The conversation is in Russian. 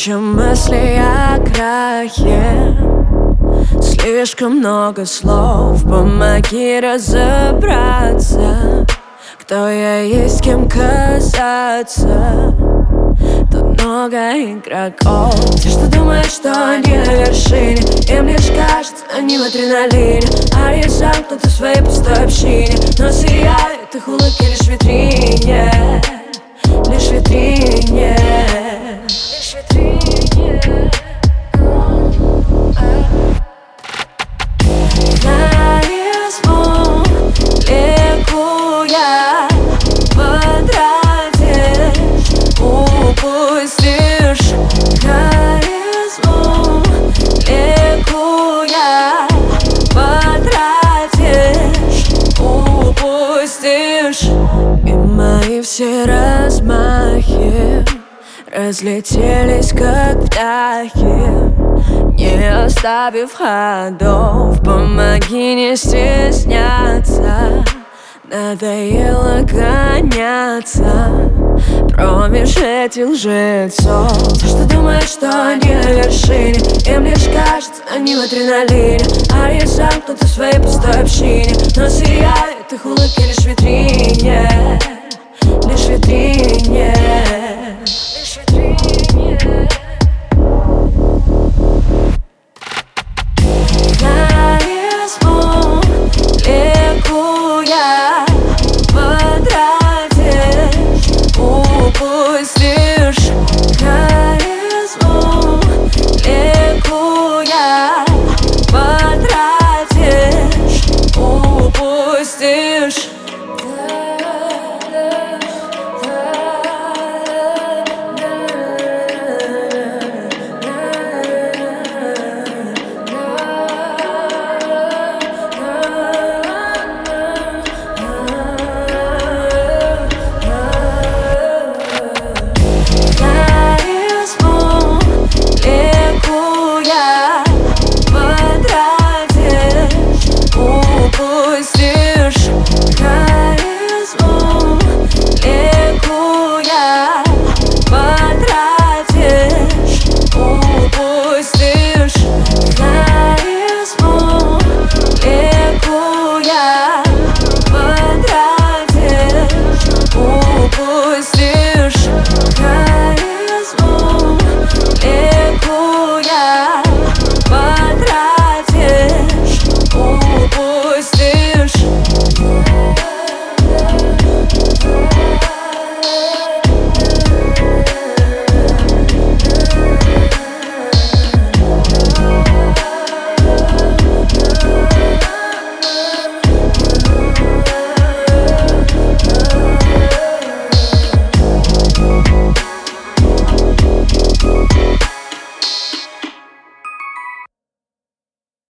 чем мысли о крахе. Слишком много слов, помоги разобраться, кто я есть, кем казаться. Тут много игроков, те, что думают, что они на вершине. Им лишь кажется, они в адреналине, а я замкнут в своей пустой общине. Но сияют их улыбки лишь в витрине, лишь в витрине, лишь в витрине. Наизму ликуя потратишь, упустишь. Харизму ликуя потратишь, упустишь. И мои все размахи разлетелись, как птахи, не оставив ходов. Помоги не стесняться, надоело гоняться промеж этих лжецов. Те, что думают, что они на вершине, им лишь кажется, они в адреналине, а я замкнут в своей пустой общине. Но сияют их улыбки лишь в витрине, лишь в витрине.